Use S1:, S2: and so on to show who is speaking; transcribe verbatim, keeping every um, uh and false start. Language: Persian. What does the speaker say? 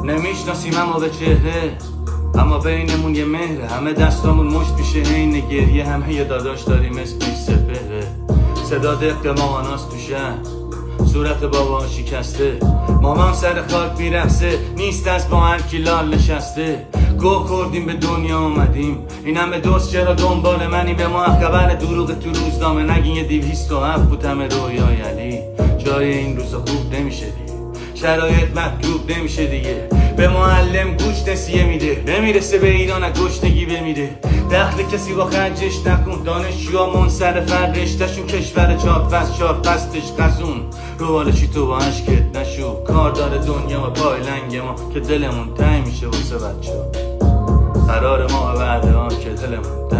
S1: نمیشناسیم اما به چهره، اما بینمون یه مهره. همه دستامون مشت پیشه این گریه، همه یه داداش داریم اسمش سپهره. صدا دق ماماناست تو شهر، صورت بابا شکسته، مامان سر خاک میرقصه، نیست از با هر کی لال نشسته. گوه خوردیم به دنیا اومدیم، این همه دوست چرا دنبال منی؟ به ما خبر دروغ تو روزنامه نگین، یه دیویست و هفت بود همه رویای علی. جای این روزا خوب نمیشه دیگه، شرایط محبوب نمیشه دیگه. به معلم گوش نسیه میده، نمیرسه به ایران از گشنگی بمیره. دخل کسی با خرجش نکن، دانشجوها منصرف رشتهشون، کشور چهار فصل چهار فصلش قزون. روالشی تو با عشقت نشو، کار داره دنیا و پای لنگ ما که دلمون تنگ میشه واسه بچه ها. قرار ما و بعد ها که دلمون تنگ